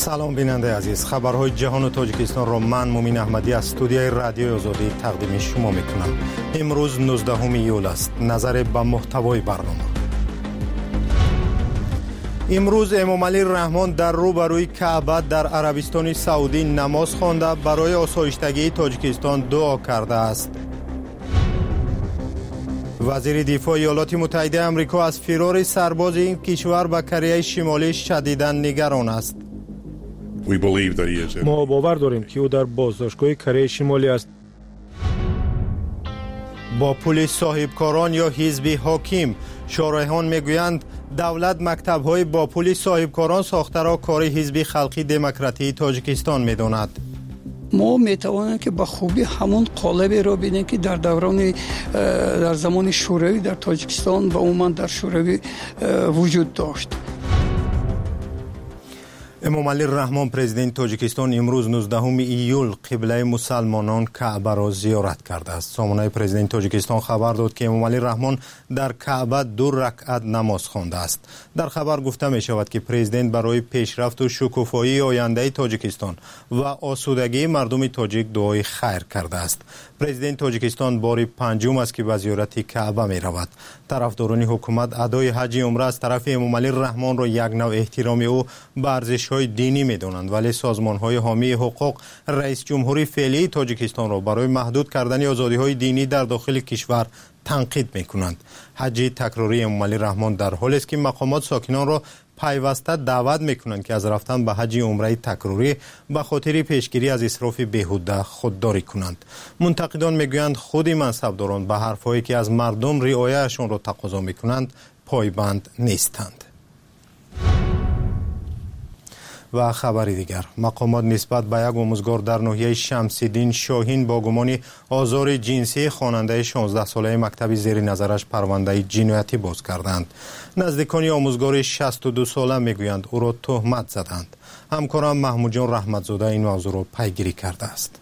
سلام بیننده عزیز، خبرهای جهان و تاجیکستان را من مومین احمدی از استودیوی رادیوی آزادی تقدیم شما میکنم. امروز 19 ایول است. نظر به محتوای برنامه. امروز امام علی رحمان در روبروی کعبه در عربستان سعودی نماز خوانده برای آسایشتگی تاجیکستان دعا کرده است. وزیر دفاع ایالات متحده آمریکا از فرار سرباز این کشور به کره شمالی شدیداً نگران است. ما باور داریم که او در بازداشتگاه کره شمالی است. با پول صاحبکاران یا حزب حاکم، شارحان میگویند دولت مکتب‌های با پول صاحبکاران ساخته را کار حزب خلقی دموکراتی تاجیکستان می‌داند. ما میتوانیم که با خوبی همون قالبی را ببینیم که در زمان شوروی در تاجیکستان و عموما در شوروی وجود داشت. امام علی رحمان پرزیدنت تاجیکستان امروز 19 ایول قبله مسلمانان کعبه را زیارت کرده است. سامانه پرزیدنت تاجیکستان خبر داد که امام علی رحمان در کعبه 2 رکعت نماز خوانده است. در خبر گفته می شود که پرزیدنت برای پیشرفت و شکوفایی آینده تاجیکستان و آسودگی مردم تاجیک دعای خیر کرده است. پرزیدنت تاجیکستان بار پنجم است که به زیارت کعبه می رود. طرفداران حکومت ادای حج عمره از طرف امام علی رحمان را یک نوع احترام او به ارزش‌های دینی می‌دانند، ولی سازمان‌های حامی حقوق رئیس جمهوری فعلی تاجیکستان را برای محدود کردن آزادی‌های دینی در داخل کشور تنقید می‌کنند. حج تکراری امام علی رحمان در حالی است که مقامات ساکنان را پیوسته دعوت می‌کنند که از رفتن به حج عمره تکراری به خاطر پیشگیری از اسراف بیهوده خودداری کنند. منتقدان می‌گویند خود منصبداران به حرف‌هایی که از مردم رعایتشان را تقاضا می‌کنند پایبند نیستند. و خبری دیگر، مقامات نسبت به یک آموزگار در ناحیه شمس‌الدین شاهین با گمان آزار جنسی خواننده 16 ساله مکتب زیر نظرش پرونده جنایتی باز کردند. نزدیکان آموزگار 62 ساله میگویند او را تهمت زدند. همکارم محمود جان رحمتزاده این موضوع را پیگیری کرده است.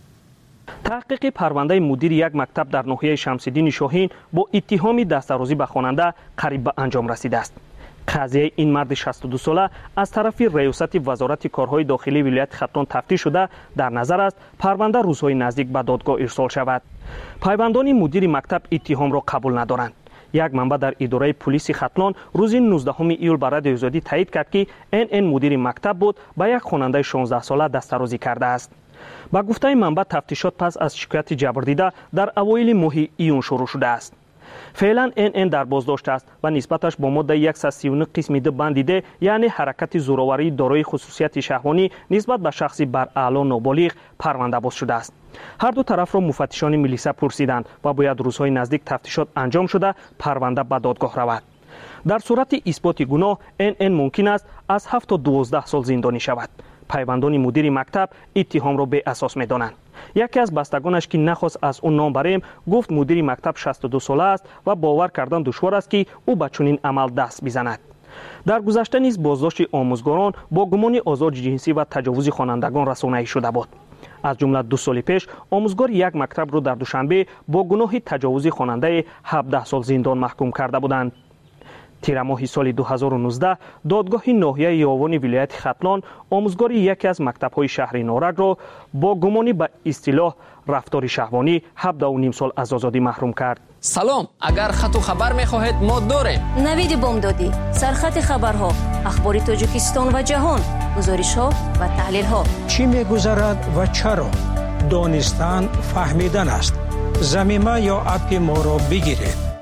تحقیق پرونده مدیر یک مکتب در ناحیه شمس‌الدین شاهین با اتهام دستاوردی به خواننده قریب به انجام رسیده است. قضیه این مرد 62 ساله از طرف ریاست وزارت کارهای داخلی ولایت ختلان تفتیش شده در نظر است پرونده روزهای نزدیک به دادگاه ارسال شود. پایبندان مدیر مکتب اتهام را قبول ندارند. یک منبع در اداره پلیس ختلان روز 19 ایول به رادیوی آزادی تایید کرد که NN مدیر مکتب بود به یک خواننده 16 ساله دستاوردی کرده است. با گفته منبع تفتیشات پس از شکایت جبردیده در اوایل ماه ایون شروع شده است. فعلا NN در بازداشت است و نسبتش با ماده 139 قسم د بند د یعنی حرکت زورآوری دارای خصوصیت شهوانی نسبت به شخصی بر اعلی نابالغ پرونده باز شده است. هر دو طرف را مفتشان ملیسا پرسیدند و باید روزهای نزدیک تفتیشات انجام شده پرونده به دادگاه رود. در صورت اثبات گناه NN ممکن است از 7 تا 12 سال زندانی شود. پایبندان مدیر مکتب اتهام را به اساس می‌دانند. یکی از بستگانش که نخواست از اون نام بریم گفت مدیر مکتب 62 ساله است و باور کردن دشوار است که او به چنین عمل دست بزند. در گذشته نیز بازداشت آموزگاران با گمان آزار جنسی و تجاوز خوانندگان رسانه‌ای شده بود. از جمله 2 سال پیش آموزگار یک مکتب را در دوشنبه با گناه تجاوز خواننده 17 سال زندان محکوم کرده بودند. تیر ماه سال 2019 دادگاه ناحیه یاوان ولایت ختلان آموزگار یکی از مکتب‌های شهر نارنج را با گمانی به اصطلاح رفتار شهوانی 17.5 سال از آزادی محروم کرد. سلام، اگر خط و خبر می‌خواهید ما داریم. نوید بامدادی، سرخط خبرها، اخبار تاجیکستان و جهان، گزارش‌ها و تحلیل‌ها. چی می‌گذرد و چرا؟ دانستن فهمیدن است. ضمیمه یا اپ ما را بگیرید.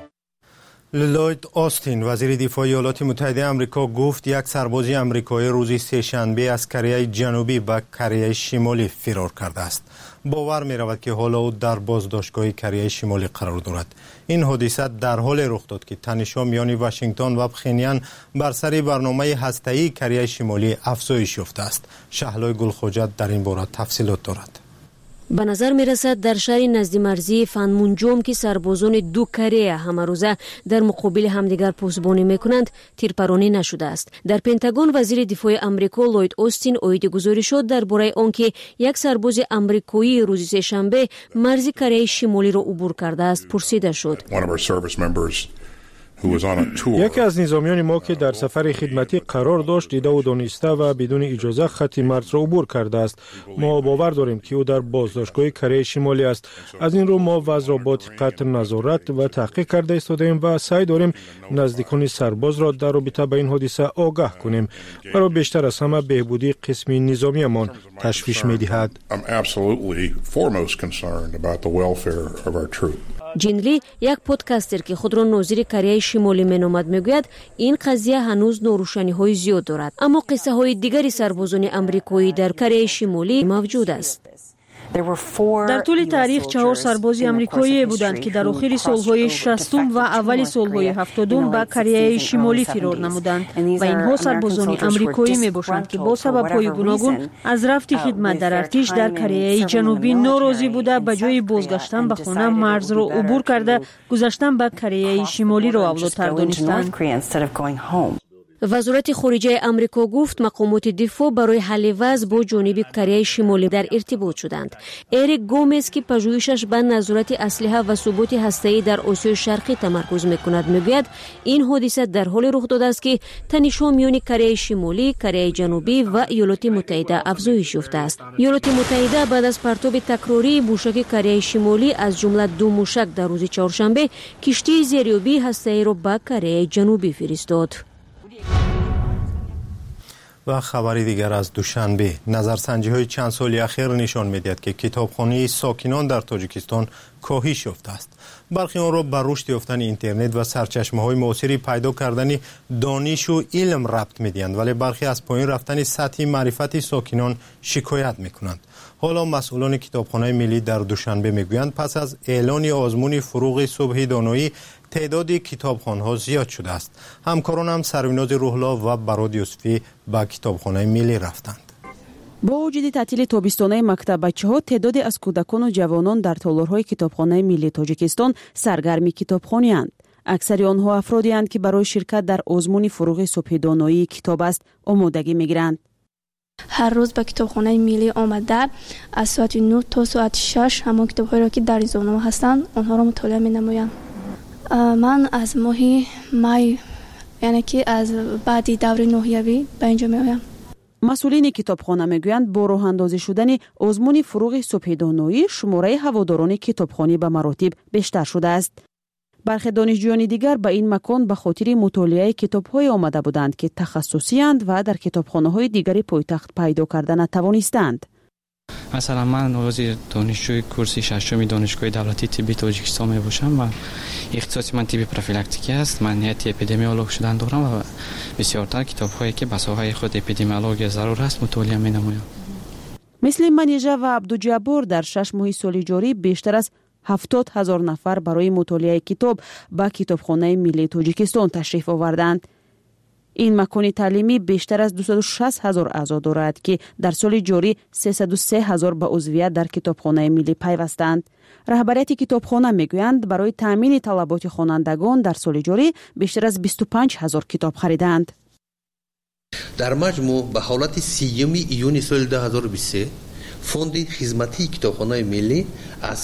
لوید آستین وزیر دفاع ایالات متحده آمریکا گفت یک سرباز آمریکایی روز سه‌شنبه از کره جنوبی به کره شمالی فرار کرده است. باور می رود که حالا او در بازداشتگاه کره شمالی قرار دارد. این حادثه در حال رخ داد که تنش‌ها میان واشنگتن و پخینیان بر سر برنامه هسته‌ای کره شمالی افزایش یافته است. شهلای گلخوجه در این باره تفصیلات دارد. به نظر می رسد در شهر نزد مرزی فنمونجوم که سربازان دو کره همه روزه در مقابل همدیگر پشتیبانی می کنند تیرپرانی نشده است. در پنتاگون وزیر دفاع آمریکا لوید آستین اعاده گذاری شد درباره آنکه یک سرباز آمریکایی روز سه‌شنبه مرز کره شمالی را عبور کرده است پرسیده شد. یکی از نظامیان ما که در سفر خدمتی قرار داشت دیده و دانسته و بدون اجازه خط مرز را عبور کرده است. ما باور داریم که او در بازداشتگاه کره شمالی است. از این رو ما وضع را با دقت نظارت و تحقیق کرده ایستاده‌ایم و سعی داریم نزدیکان سرباز را در رابطه با این حادثه آگاه کنیم. برای بیشتر از همه بهبودی قسم نظامیمان تشویش می‌دهد. جین لی، یک پادکستر که خود را ناظر کره شمالی مینامد، میگوید این قضیه هنوز ناروشنی‌های زیاد دارد، اما قصه‌های دیگری سربازان آمریکایی در کره شمالی موجود است. در طول تاریخ 4 سرباز آمریکایی بودند که در آخر سالهای 60 و اول سالهای 70 به کره شمالی فرار نمودند و اینها سربازان آمریکایی میباشند که با سبب‌های گوناگون از رفت خدمت در ارتش در کره جنوبی ناراضی بوده به جای بازگشتن به خانه مرز را عبور کرده گذشتن به کره شمالی را اولاتر دانستند. وزارت خارجه آمریکا گفت مقامات دفاع برای حل وضع با جانب کره شمالی در ارتباط شدند. اریک گومز که پژوهشش به نظارت اسلحه و ثبات هسته‌ای در آسیای شرقی تمرکز می‌کند میگوید این حادثه در حال رخ داده است که تنش‌ها میان کره شمالی، کره جنوبی و ایالات متحده افزایش یافته است. ایالات متحده بعد از پرتاب تکراری موشک کره شمالی از جمله 2 موشک در روز چهارشنبه کشتی زیریابی هسته‌ای را به کره جنوبی فرستاد. و خبری دیگر از دوشنبه، نظرسنجی‌های چند سالی اخیر نشان می‌دهد که کتابخانه ساکنان در تاجیکستان کاهش یافته است. برخی آن را به رشد یافتن اینترنت و سرچشمه‌های معاصر پیدا کردن دانش و علم ربط می‌دهند، ولی برخی از پایین رفتن سطح معرفت ساکنان شکایت می‌کنند. حالا مسئولان کتابخانه ملی در دوشنبه میگویند پس از اعلان آزمون فروغ صبح دانایی تعداد کتابخانه‌ها زیاد شده است. همکاران هم سروناز روح‌الله و براد یوسفی به کتابخانه ملی رفتند. با وجود تعطیل تابستانه مکتب بچه‌ها تعدادی از کودکان و جوانان در تالارهای کتابخانه ملی تاجیکستان سرگرم کتابخوانی‌اند. اکثر آنها افرادی اند که برای شرکت در آزمون فروغ صبح دانایی کتاب است آمادگی می‌گیرند. هر روز به کتابخانه ملی آمده از ساعت 9 تا ساعت 6 همان کتاب‌هایی را که در روزنامه هستند آنها را مطالعه می‌نمایم. من از ماه می یعنی که از بعد دوره نهیوی به اینجا می‌آیم. مسئولین کتابخانه میگویند با راه اندازی شدن آزمون فروغ صبح دانایی شماره هواداران کتابخانه به مراتب بیشتر شده است. برخی دانشجویان دیگر به این مکان به خاطر مطالعه کتاب‌های آمده بودند که تخصصی اند و در کتابخانه‌های دیگری پایتخت پیدا کردن نتوانستند. مثلا من عضو دانشجوی کورس ششم دانشگاه دولتی طبی تاجیکستان میباشم و اختصاص من طب پروفیلاکتیکی است. من نیت اپیدمیولوژ شدن دارم و بسیارتر کتاب‌هایی که به ساحه خود اپیدمیولوژی ضرور است مطالعه می‌نمایم. مثل منیژه و عبدالجبار در 6 ماه سال جاری بیشتر از 70,000 نفر برای مطالعه کتاب به کتابخانه ملی تاجیکستان تشریف آوردند. این مکان تعلیمی بیشتر از 260,000 اعضا دارد که در سال جاری 303,000 به عضویت در کتابخانه ملی پیوستند. رهبریت کتابخانه میگویند برای تامین طلبات خوانندگان در سال جاری بیشتر از 25,000 کتاب خریدند. در مجموع به حالت 3 ایون سال 2023 فوند خدمتی کتابخانه ملی از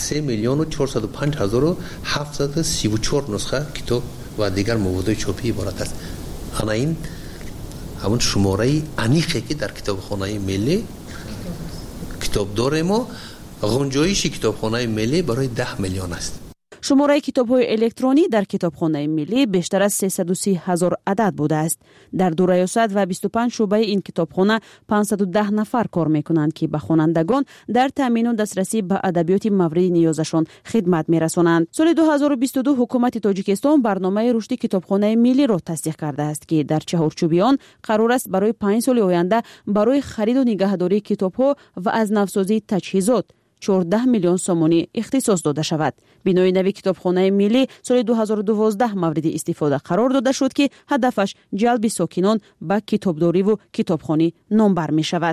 3,405,734 نسخه کتاب و دیگر مواد چاپی عبارت است. این همون شماره انیقی که در کتابخانه ملی کتاب داره ما غنجایش کتابخانه ملی برای 10 میلیون است. شماره کتاب‌های الکترونی در کتابخانه ملی بیشتر از 330,000 عدد بوده است. در 2 ریاست و 25 شعبه این کتابخانه 510 نفر کار می‌کنند که به خوانندگان در تامین و دسترسی به ادبیات مورد نیازشان خدمت می‌رسانند. سال 2022 حکومت تاجیکستان برنامه رشد کتابخانه ملی را تصدیق کرده است که در چهارچوب آن قرار است برای 5 سال آینده برای خرید و نگهداری کتاب‌ها و از نوسازی تجهیزات 14 میلیون سومانی اختصاص داده شود. بنای نوی کتابخانه ملی سال 2012 مورد استفاده قرار داده شد که هدفش جلب ساکنان به کتابداری و کتابخوانی نامبر می شود.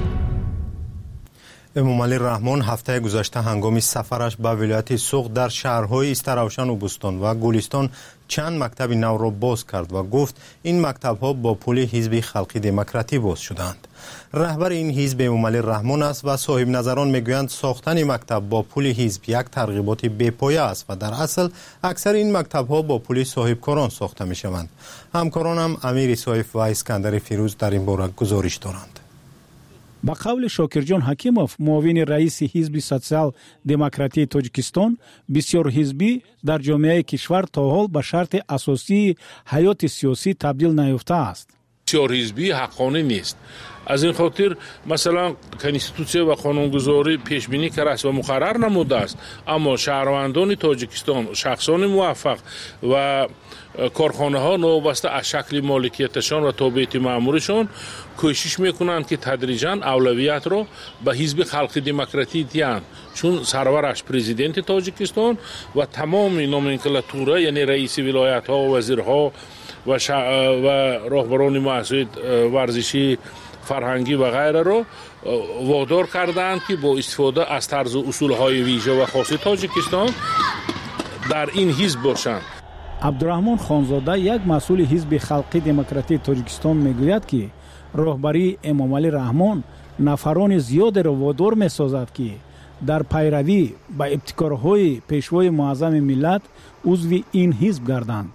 امامعلی رحمان هفته گذشته هنگام سفرش به ولایت سوق در شهرهای استروشن و بستان و گلستان چند مکتب نو را باز کرد و گفت این مکتب‌ها با پول حزب خلق دموکراتی باز شدند. رهبر این حزب امامعلی رحمان است و صاحب نظران میگویند ساختن مکتب با پول حزب یک ترغیبات بی‌پایه است و در اصل اکثر این مکتب‌ها با پول صاحبکاران ساخته می‌شوند. همکارانم امیر صایف و اسکندر فیروز در این باره گزارش دارند. با قول شاکرجان حکیموف معاون رئیس حزب سوسیال دموکراتی تاجیکستان، بسیار حزبی در جامعه کشور تا حال به شرط اساسی حیات سیاسی تبدیل نیافته است. بسیار حزبی حقانه نیست. از این خاطر مثلا کنستیتوسیه و قانونگذاری پیش بینی کرده است و مقرر نموده است، اما شهروندان تاجیکستان، شخصان موفق و کارخانه ها نوابسته از شکل مالکیتشان و تابعیت مامورشان کوشش میکنند که تدریجاً اولویت را به حزب خلق دموکراتی دهند، چون سرورش پرزیدنت تاجیکستان و تمام نومنکلاتوره یعنی رئیس ولایت ها و وزیرها و راهبران مؤسسات ورزشی فرهنگی و غیره را وادار کردند که با استفاده از طرز اصولهای ویژه و خاص تاجیکستان در این حزب باشند. عبدالرحمن خانزاده یک مسئول حزب خلق دموکراتی تاجیکستان میگوید که راهبری امامعلی رحمان نفران زیاد را وادار میسازد که در پیروی به ابتکارهای پیشوای معظم ملت عضو این حزب گردند.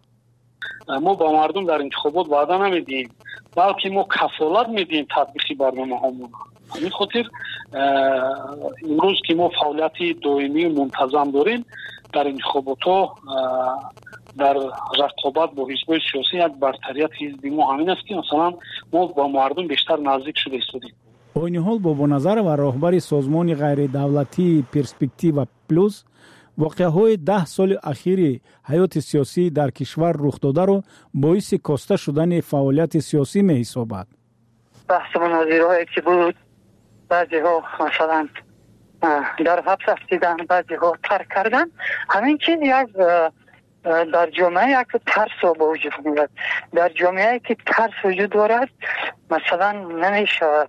ما با مردم در انتخابات وعده نمیدیم، بلکه ما کفالت میدیم تطبیق برنامه هامون. همین خاطر امروز که ما فعالیت دائمی و منتظم داریم در انتخابات ها، در رقابت با حزب سیاسی، یک برتریت حزبی ما همین است که مثلا ما با مردم بیشتر نزدیک شده استودیم. این حال با نظر و راهبر سازمان غیر دولتی پرسپکتیو پلوس، واقعه‌های 10 سال اخیر حیات سیاسی در کشور رخ داده را باعث کاسته شدن فعالیت سیاسی می‌حسابد. بحث مناظره‌ای که بود، بعضی‌ها مثلا در حبس هستیدن، بعضی‌ها ترک کردن، همین که یک در جامعه یک ترس به وجود میاد. در جامعه که ترس وجود دارد مثلا نمی‌شود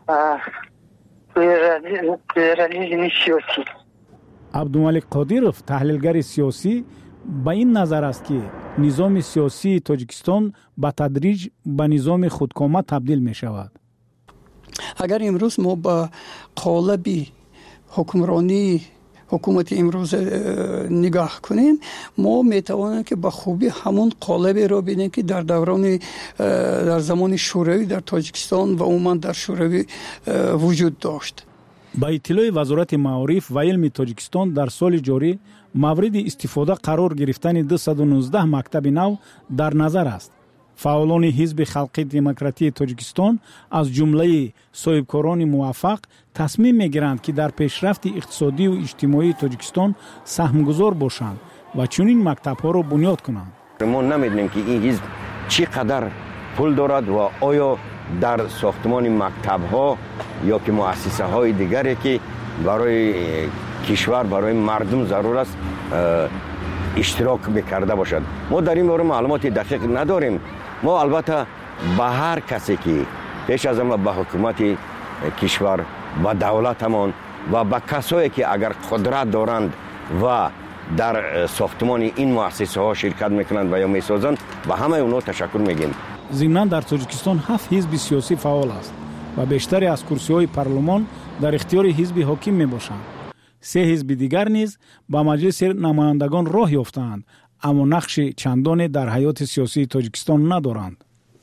پلورالیسم سیاسی. عبدالملک قادیروف تحلیلگر سیاسی با این نظر است که نظام سیاسی تاجیکستان به تدریج به نظام خودکامه تبدیل می شود. اگر امروز ما با قالب حکمرانی حکومت امروز نگاه کنیم، ما میتوانیم که به خوبی همون قالب را ببینیم که در زمان شوروی در تاجیکستان و عموما در شوروی وجود داشت. با اطلاع وزارت معارف و علم تاجیکستان در سال جاری مورد استفاده قرار گرفتن 219 مکتب نو در نظر است. فعالان حزب خلق دموکراتی تاجیکستان از جمله صاحبکاران موفق تصمیم میگیرند که در پیشرفت اقتصادی و اجتماعی تاجیکستان سهمگذار باشند و چنین مکتب‌ها را بنیاد کنند. ما نمیدونیم که این حزب چقدر پول دارد و آیا در ساختمان مکتب‌ها یا که مؤسسه‌های دیگری که برای کشور، برای مردم ضرور است اشتراک بکرده باشد. ما در این باره معلومات دقیق نداریم. ما البته به هر کسی که پیش از همه به حکومت کشور و دولتمان و به کسایی که اگر قدرت دارند و در ساختمان این مؤسسه ها شرکت میکنند و یا میسازند و همه اونا تشکر میگیم. ضمناً در تاجیکستان 7 حزب سیاسی فعال است و بیشتر از کرسی های پارلمان در اختیار حزب حاکم می باشند. 3 حزب دیگر نیز با مجلس نمایندگان راه یافتند، اما نقش چندانی در حیات سیاسی تاجیکستان ندارند.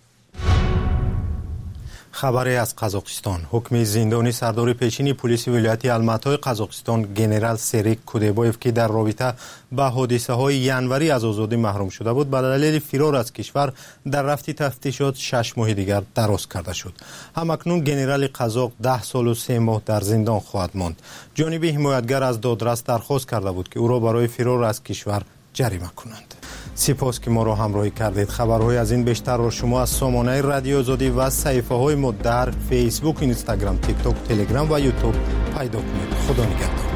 خبری از قزاقستان. حکم زندانی سردار پیشین پلیس ولایت الماتای قزاقستان گنرال سریک کودبایف که در رابطه با حادثه های ینوری از آزادی محروم شده بود به دلیل فرار از کشور در رفت تفتیشات 6 ماه دیگر دراز کرده شد. همکنون گنرال قزاق 10 سال و 3 ماه در زندان خواهد ماند. جانب حمایتگر از دادرس درخواست کرده بود که او را برای فرار از کشور جریمه کنند. سپاس که ما را همراهی کردید. خبرهای از این بیشتر را شما از سامانه رادیو آزادی و صفحه های ما در فیسبوک، اینستاگرام، تیک تاک، تلگرام و یوتیوب پیدا کنید. خدا نگهدار.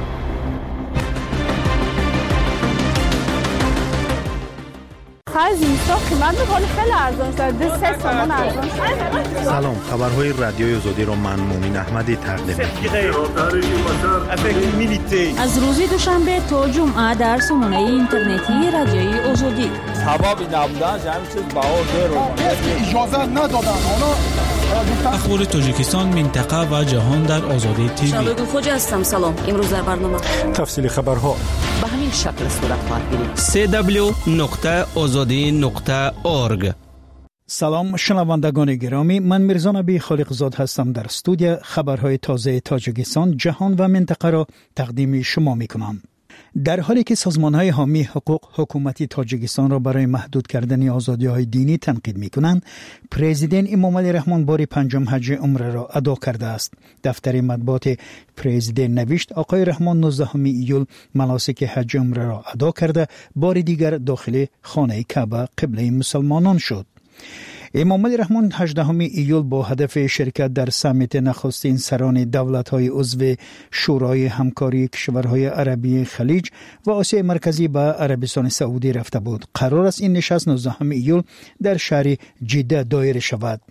تا زمستان قیمت میکنه خیلی ارزان شده 3 تومان ارزان شده. سلام، خبرهای رادیوی آزادی رو من مومین احمدی تقدیم از روز دوشنبه تا جمعه در سامانه اینترنتی رادیوی آزادی. سبب نبودن همین چیز بهار اجازه ندادن. اخبار تاجیکستان، منطقه و جهان در آزادی تیوی. شادو خوجا هستم. سلام. امروز در برنامه تفصیل خبرها به همین شکل صورت خواهد گرفت. www.azadi.org. سلام شنوندگان گرامی، من میرزا نبی خالقزاد هستم. در استودیو خبرهای تازه تاجیکستان، جهان و منطقه را تقدیم شما میکنم. در حالی که سازمان‌های حامی حقوق حکومت تاجیکستان را برای محدود کردن آزادی‌های دینی تنقید می‌کنند، پرزیدنت امامعلی رحمان بار پنجم حج عمره را ادا کرده است. دفتر مطبوعات پرزیدنت نوشت آقای رحمان 19 ایول مناسک حج عمره را ادا کرده، بار دیگر داخل خانه کعبه قبله مسلمانان شد. امامعلی رحمان 18 ایول با هدف شرکت در سمیت نخستین سران دولت‌های عضو شورای همکاری کشورهای عربی خلیج و آسیای مرکزی به عربستان سعودی رفته بود. قرار است این نشست 19 ایول در شهر جده دایر شود.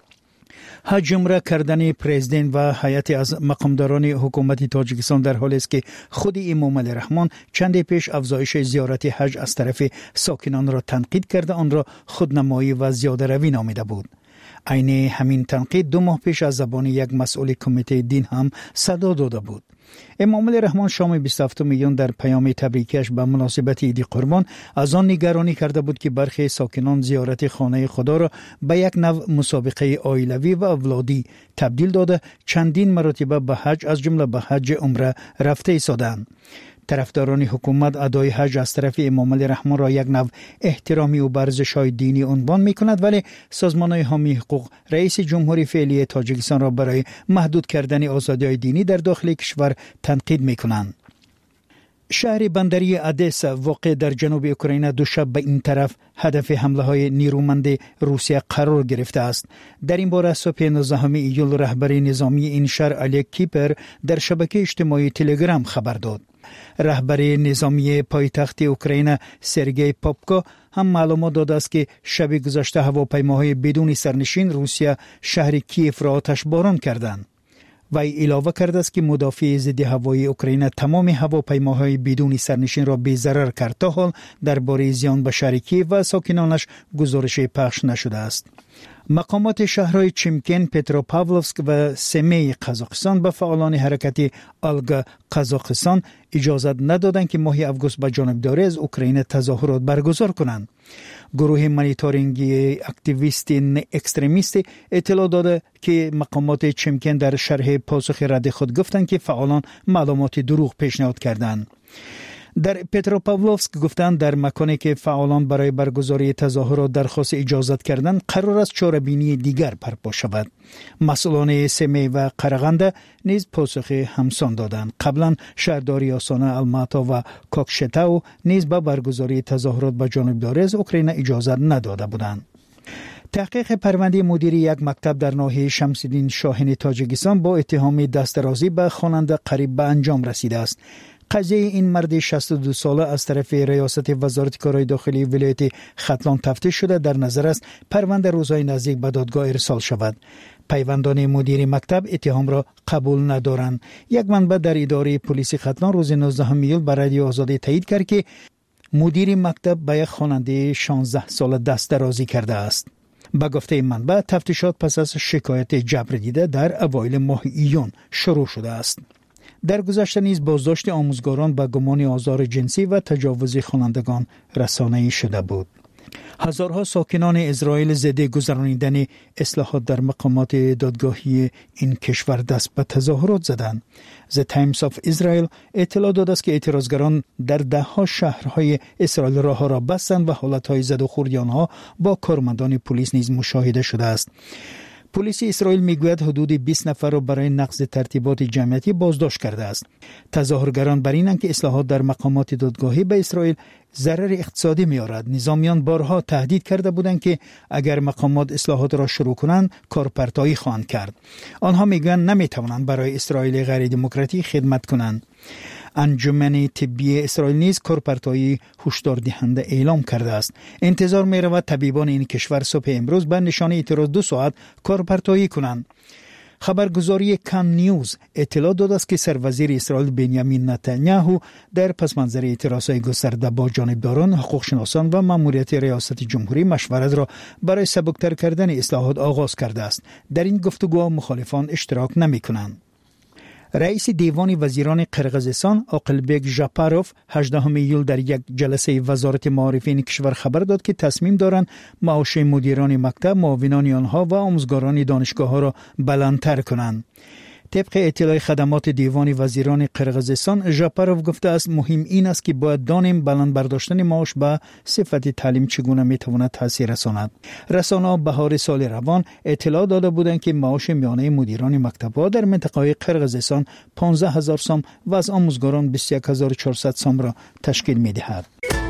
حج عمره کردن پرزیدنت و هیئت از مقامداران حکومت تاجیکستان در حالی است که خود امامعلی رحمان چند پیش افزایش زیارت حج از طرف ساکنان را تنقید کرده، آن را خودنمایی و زیاده روی نامیده بود. عین همین تنقید 2 ماه پیش از زبان یک مسئول کمیته دین هم صدا داده بود. امامعلی رحمان شام 27 میلیون در پیام تبریکش به مناسبت عید قربان از آن نگرانی کرده بود که برخی ساکنان زیارت خانه خدا را به یک نوع مسابقه عائلوی و اولادی تبدیل داده چندین مرتبه به حج از جمله به حج عمره رفته ایستادند. طرفداران حکومت ادای حج از طرف امامعلی رحمان را یک نوع احترامی و ورزش‌های دینی عنوان می‌کند، ولی سازمان‌های حامی حقوق رئیس جمهوری فعلی تاجیکستان را برای محدود کردن آزادی‌های دینی در داخل کشور تنقید می‌کنند. شهر بندری ادسا واقع در جنوب اوکراین دو شب به این طرف هدف حمله‌های نیرومند روسیه قرار گرفته است. در این باره صبح 19 ایول رهبر نظامی این شهر الک کیپر در شبکه اجتماعی تلگرام خبر داد. رهبر نظامی پایتخت اوکراین سرگئی پاپکو هم معلومات داده است که شب گذشته هواپیماهای بدون سرنشین روسیه شهر کیف را آتشباران کردند. وی علاوه کرده است که مدافع ضد هوایی اوکراین تمام هواپیماهای بدون سرنشین را بی‌ضرر کرد. تا حال درباره زیان به شهر کیف و ساکنانش گزارش پخش نشده است. مقامات شهرهای چیمکن، پتروپاولوفسک و سمی قزاقستان به فعالان حرکت آلگا قزاقستان اجازت ندادند که ماه اوگوست به جانبداری از اوکراین تظاهرات برگزار کنند. گروه مانیتورینگی اکتیویست اکستریمیست اطلاع داده که مقامات چیمکن در شرح پاسخ رد خود گفتند که فعالان معلومات دروغ پیشنهاد کردند. در پتروپاولوفسک گفتند در مکانی که فعالان برای برگزاری تظاهرات درخواست اجازت کردند قرار است چاره‌بینی دیگر برپا شود. مسئولان سمی و قرغنده نیز پاسخ همسان دادند. قبلا شهرداری آسانه الماتا و کوکشتاو نیز به برگزاری تظاهرات به جانبداری از اوکراین اجازت نداده بودند. تحقیق پرونده مدیر یک مکتب در ناحیه شمس‌الدین شاهین تاجیکستان با اتهام دسترازی به خواننده قریب به انجام رسیده است. قضیه این مرد 62 ساله از طرف ریاست وزارت کارهای داخلی ولایت ختلان تفتیش شده. در نظر است پرونده روزهای نزدیک به دادگاه ارسال شود. پیوندان مدیر مکتب اتهام را قبول ندارند. یک منبع در اداره پلیس ختلان روز 19 ایول به رادیو آزادی تایید کرد که مدیر مکتب به یک خواننده 16 ساله دست درازی کرده است. به گفته منبع تفتیشات پس از شکایت جبر دیده در اوایل ماه ایون شروع شده است. در گذشته نیز بازداشت آموزگاران به گمان آزار جنسی و تجاوز خوانندگان رسانه‌ای شده بود. هزارها ساکنان اسرائیل ضد گذرانیدن اصلاحات در مقامات دادگاهی این کشور دست به تظاهرات زدند. The Times of Israel اطلاع داده است که اعتراضگران در ده‌ها شهرهای اسرائیل راه‌ها را بستند و حالت‌های زد و خوردی آنها با کارمندان پلیس نیز مشاهده شده است. پلیس اسرائیل میگوید حدود 20 نفر را برای نقض ترتیبات جمعیتی بازداشت کرده است. تظاهرگران بر اینند که اصلاحات در مقامات دادگاهی به اسرائیل ضرر اقتصادی می‌آورد. نظامیان بارها تهدید کرده بودند که اگر مقامات اصلاحات را شروع کنند کارپرتایی خواهند کرد. آنها میگویند نمی‌توانند برای اسرائیل غیر دموکراتیک خدمت کنند. انجمن طبی اسرائیل نیز کارپرتایی هشدار دهنده اعلام کرده است. انتظار می رود طبیبان این کشور صبح امروز به نشانه اعتراض 2 ساعت کارپرتایی کنند. خبرگزاری کان نیوز اطلاع داده است که سروزیر اسرائیل بنیامین نتانیاهو در پس منظر اعتراضهای گسترده با جانبداران، حقوقشناسان و ماموریت ریاست جمهوری مشورت را برای سبکتر کردن اصلاحات آغاز کرده است. در این گفتگو مخالفان اشتراک نمی کنند. رئیس دیوان وزیران قرقیزستان عاقلبک ژاپاروف 18 ایول در یک جلسه وزارت معارفین کشور خبر داد که تصمیم دارند معاش مدیران مکتب، معاونان آنها و آموزگاران دانشگاه‌ها را بلندتر کنند. طبق اطلاع خدمات دیوان وزیران قرقیزستان، ژاپاروف گفته است مهم این است که باید دانیم بلند برداشتن معاش به صفت تعلیم چگونه میتواند تاثیر رساند. رسانه‌ها بهار سال روان اطلاع داده بودند که معاش میانه مدیران مکتب‌ها در منطقه قرقیزستان 15000 سوم و از آموزگاران 21400 سوم را تشکیل می‌دهد.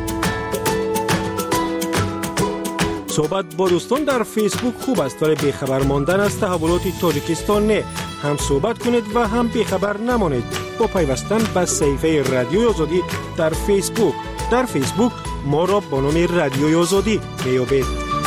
صحبت با دوستان در فیسبوک خوب است ولی بیخبر ماندن از تحولات تاجیکستان نه. هم صحبت کنید و هم بیخبر نمانید با پیوستن به صفحه رادیوی آزادی در فیسبوک. در فیسبوک ما را با نام رادیوی آزادی میابید.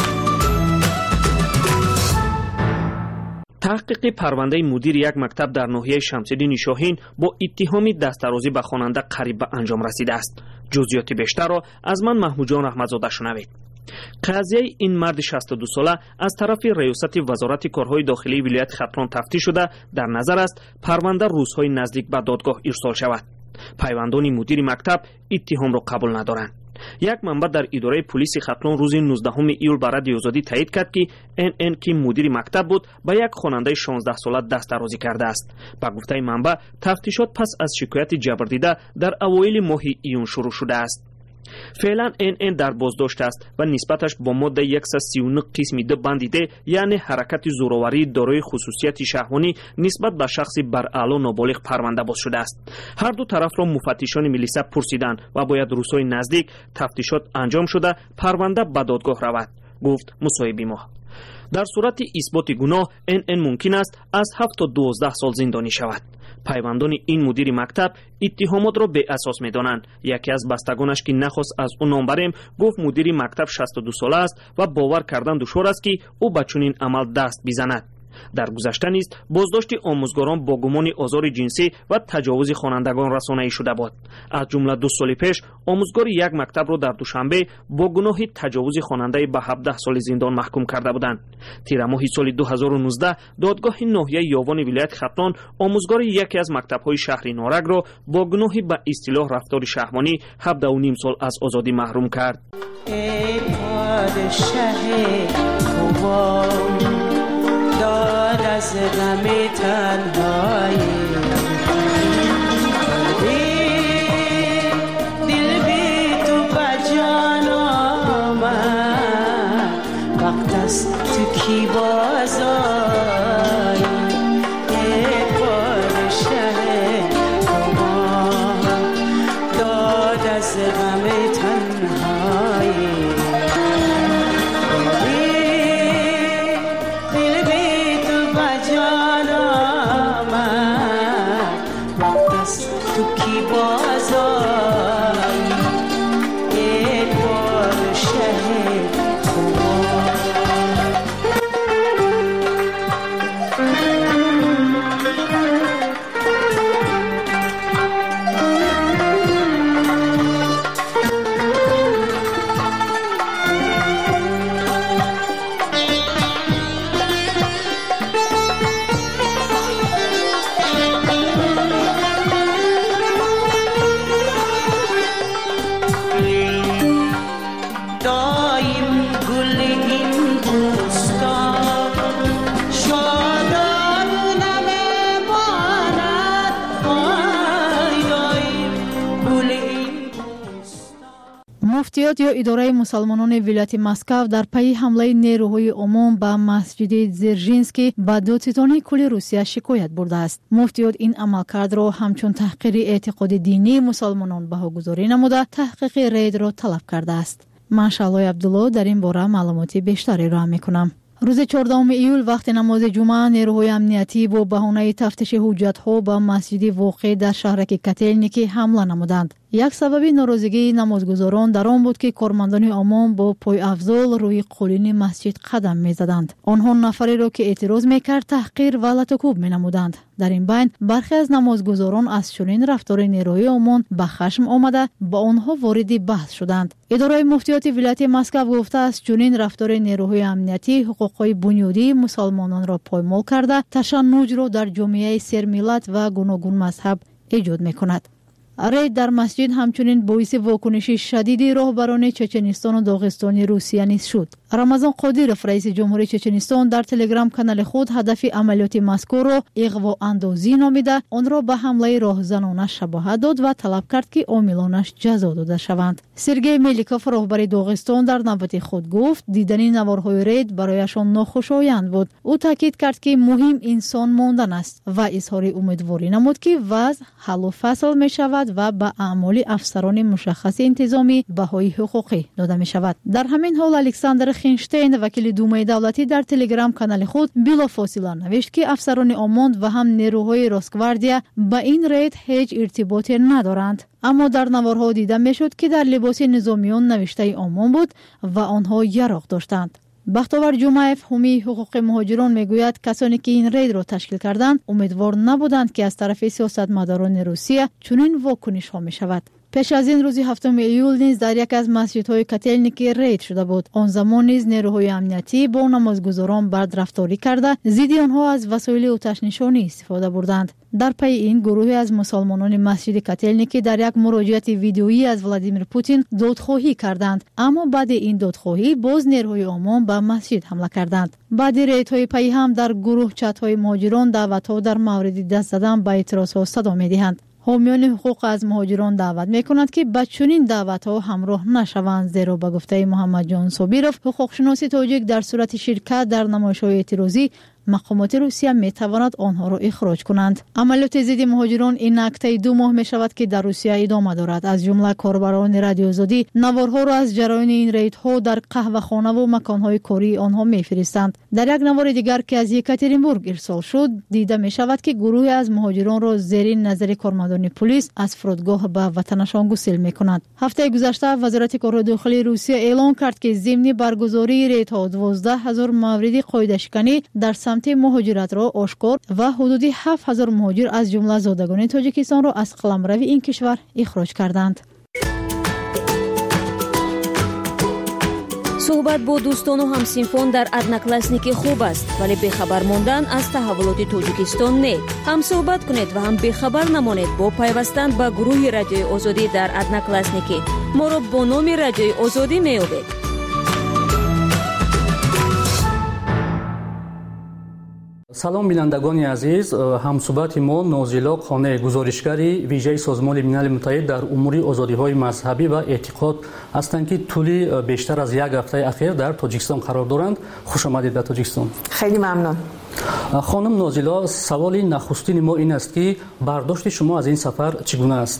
تحقیق پرونده مدیر یک مکتب در ناحیه شمس‌الدین شاهین با اتهام دست‌درازی به خواننده قریب به انجام رسیده است. جزئیات بیشتر را از من محمود جان احمدزاده شنوید. قضیه این مرد 62 ساله از طرف ریاست وزارت کارهای داخلی ولایت ختلان تفتیش شده در نظر است پرونده روزهای نزدیک به دادگاه ارسال شود. پیوندان مدیر مکتب اتهام را قبول ندارند. یک منبع در اداره پلیس ختلان روز 19 ایول به رادیو آزادی تایید کرد که NN که مدیر مکتب بود به یک خواننده 16 ساله دست درازی کرده است. به گفته منبع تفتیشات پس از شکایت جبردیده در اوایل ماه ایون شروع شده است. فعلا NN در بازداشت است و نسبتش با ماده 139 قسم 2 بند د یعنی حرکت زورآوری دارای خصوصیت شهوانی نسبت به شخصی بر اعلی نابالغ پرونده باز شده است. هر دو طرف را مفتشان ملیسا پرسیدند و باید روزهای نزدیک تفتیشات انجام شده پرونده به دادگاه رود، گفت مصاحبی ما. در صورت اثبات گناه NN ممکن است از 7 تا 12 سال زندانی شود. پیوندان این مدیر مکتب اتهامات را به اساس می‌دانند. یکی از بستگانش که نخواست از او نام بریم گفت مدیر مکتب 62 ساله است و باور کردن دشوار است که او به چنین عمل دست بزند. در گذشته نیز بازداشت آموزگاران با گمان آزار جنسی و تجاوز خوانندگان رسانه‌ای شده بود. از جمله 2 سال پیش آموزگار یک مکتب را در دوشنبه با گناه تجاوز خواننده به 17 سال زندان محکوم کرده بودند. تیر ماه سال 2019 دادگاه ناحیه یاوان ولایت ختلان آموزگار یکی از مکتب‌های شهر نارنج را با گناه به اصطلاح رفتار شهوانی 17.5 سال از آزادی محروم کرد. ای پادشاه خوبان داد از غم تنهایی دل بی تو بجان آمد وقت است تو کی بازایی ای پادشه خوبان داد از غم تنهایی مفتیات یا اداره مسلمانان ولایت مسکو در پی حمله نیروهای عموم به مسجد زرژینسکی به دادستانی کل روسیه شکایت برده است. مفتیات این عملکرد را همچون تحقیر اعتقاد دینی مسلمانان بهاگذاری نموده تحقیق رید را طلب کرده است. من شالای عبدالله در این باره معلوماتی بیشتری را میکنم. روز 14 ایول وقت نماز جمعه نیروهای امنیتی با بهانه تفتیش حجت‌ها به مسجدی واقع در شهرک کتلنیکی حمله نمودند. یک سبب ناراضگی نمازگزاران در آن بود که کارمندان عمان با پای افضل روی قالین مسجد قدم می‌زدند. آنها نفری را که اعتراض می‌کرد تحقیر و لطکوب می‌نمودند. در این بین برخی از نمازگزاران از چنین رفتار نیروهای عمان به خشم آمده با آنها وارد بحث شدند. اداره مفتیات ولایت مسکو گفته است چنین رفتار نیروهای امنیتی حقوق‌های بنیادی مسلمانان را پایمال کرده تشنج را در جامعه سرملت و گوناگون مذهب ایجاد می‌کند. رید در مسجد همچنین باعث واکنش شدید راهبران چچنستان و داغستان روسیه نیز شد. رمضان قادیروف رئیس جمهوری چچنستان در تلگرام کانال خود هدف عملیات مذکور را اغوا اندازی نامیده آن را به حمله راهزنانه شباهت داد و طلب کرد که عاملانش جزا داده شوند. سرگئی ملیکوف راهبر داغستان در نوبت خود گفت دیدن نوارهای رید برایشان ناخوشایند بود. او تاکید کرد که مهم انسان ماندن است و اظهار امیدواری نمود که وضع حل و فصل می شود و به اعمال افسران مشخص انتظامی بهای حقوقی داده می شود. در همین حال الکساندر خینشتین وکیل دومای دولتی در تلگرام کانال خود بلافاصله نوشت که افسران آماند و هم نیروهای روسگواردیا با این رید هیچ ارتباطی ندارند. اما در نوارها دیده می شد که در لباس نظامیان نوشته آمان بود و آنها یراق داشتند. بختاور جمعیف حامی حقوق مهاجران میگوید کسانی که این رید را تشکیل کردند امیدوار نبودند که از طرف سیاستمداران روسیه چنین واکنش ها می شود. پیش از این روز 7 ایول نیز در یک از مسجدهای کتلنیکی رید شده بود. آن زمان نیز نیروهای امنیتی با نمازگزاران بدرفتاری کرده ضد آنها از وسایل آتش نشانی استفاده بردند. در پی این گروهی از مسلمانان مسجد کتلنیکی در یک مراجعه ویدیویی از ولادیمیر پوتین دادخواهی کردند، اما بعد این دادخواهی باز نیروهای عمان به مسجد حمله کردند. بعد ریدهای پی هم در گروه چت‌های مهاجران دعوت‌ها در مورد دست زدن به اعتراض‌ها صدا می‌دهند. حامیان حقوق از مهاجران دعوت می‌کنند که با چنین دعوت‌ها همراه نشوند، زیرا به گفته محمد جان صابیروف حقوقشناس تاجیک در صورت شرکت در نمایش‌های اعتراضی مقامات روسیه میتواند آنها را اخراج کنند. عملیات ضد مهاجران این نکته 2 ماه می شود که در روسیه ادامه دارد. از جمله کاربران رادیو آزادی نوارها را از جریان این ریدها در قهوه‌خانه و مکان‌های کاری آنها میفرستند. در یک نوار دیگر که از یکاترینبورگ ارسال شد دیده می شود که گروهی از مهاجران را زیر نظر کارمندان پلیس از فرودگاه به وطنشان گسیل می‌کنند. هفته گذشته وزارت کار داخلی روسیه اعلام کرد که ضمن برگزاری ریدها 12000 مورد قاعده‌شکنی در سمت مهاجرت را آشکار و حدود 7000 مهاجر از جمله زادگان تاجیکستان را از قلمرو این کشور اخراج کردند. صحبت با دوستان و همسینفان در ادناکلاسنیکی خوب است، ولی بخبر ماندن از تحولات تاجیکستان نه. هم صحبت کنید و هم بخبر نمانید با پیوستن به گروه رادیوی آزادی در ادناکلاسنیکی. ما را با نام رادیوی آزادی میابید. салом бинандагони азиз, ҳамсӯҳбати мо Нозила Қонеи гузоришгари вижаи Созмони Милали Муттаҳид дар умури озодиҳои мазҳабӣ ва эътиқод ҳастанд ки тӯли бештар аз як ҳафтаи ахир дар Тоҷикистон қарор доранд. Хушомадед ба Тоҷикистон. خیلی ممنون. خانم نازیلا، سوالی нахустини мо ин аст ки бардошти шумо аз ин сафар чӣ гуна аст?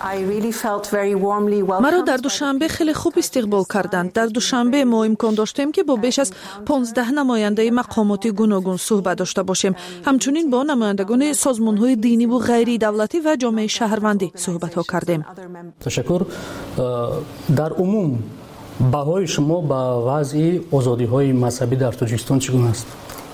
مرا در دوشنبه خیلی خوب استقبال کردند. در دوشنبه ما امکان داشتیم که با بیش از 15 نماینده مقامات گوناگون صحبت داشته باشیم. همچنین با نمایندگان سازمان‌های دینی و غیر دولتی و جامعه شهروندی صحبت‌ها کردیم. تشکر. در عموم بهای شما با وضع آزادی‌های مذهبی در تاجیکستان چگونه است؟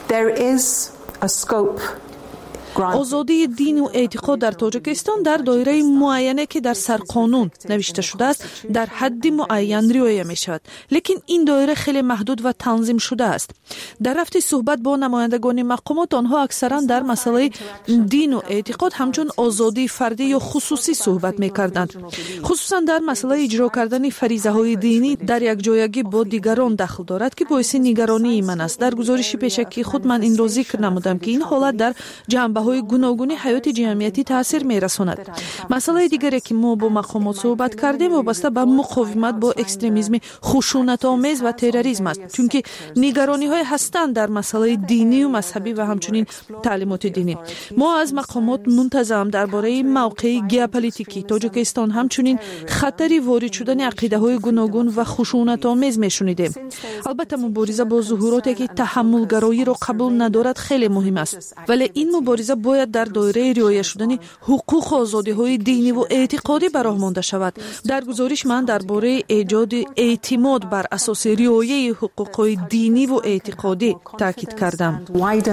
آزادی دین و اعتقاد در تاجیکستان در دایره معینه که در سرقانون نوشته شده است در حد معین رعایت می شود، لیکن این دایره خیلی محدود و تنظیم شده است. در رفت صحبت با نمایندگان مقامات آنها اکثرا در مسئله دین و اعتقاد همچون آزادی فردی یا خصوصی صحبت می کردند، خصوصا در مسئله اجرا کردن فریضه های دینی در یک جایگی با دیگران دخل دارد که باعث نگرانی من است. در گزارش پیشکی خود من این را ذکر نمودم که این حالت در جنبه جنبه‌های گوناگون حیات جمعیتی تاثیر می‌رساند. مسئله دیگری که ما با مقامات صحبت کردیم وابسته به مقاومت با اکستریمیسم خشونت‌آمیز و تروریسم است، چون نگرانی‌های هستند در مسائل دینی و مذهبی و همچنین تعلیمات دینی. ما از مقامات منتظم درباره موقع ژئوپلیتیکی تاجیکستان همچنین خطری وارد شدن عقیده‌های گوناگون و خشونت‌آمیز می‌شنیدیم. البته مبارزه با ظهوراتی که تحمل‌گرایی را قبول ندارد خیلی مهم است، ولی این مبارزه باید در دایره رعایت شدن حقوق و آزادی‌های دینی و اعتقادی به راه مانده شود. در گزارش من درباره ایجاد اعتماد بر اساس رعایت حقوق‌های دینی و اعتقادی تاکید کردم.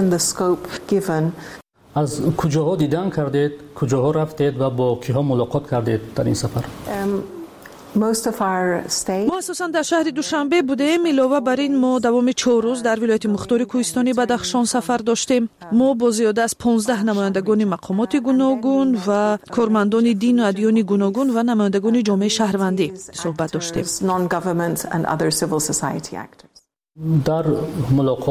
از کجاها دیدن کردید، کجاها رفتید و با کیها ملاقات کردید در این سفر؟ ما اساساً در شهر دوشنبه بودیم. علاوه بر این ما دوام 4 روز در ولایت مختار کوهستانی بدخشان سفر داشتیم. ما با زیاده از 15 نمایندگان مقامات گوناگون و کارمندان دین و ادیان گوناگون و نمایندگان جامعه شهروندی صحبت داشتیم. در ملاقات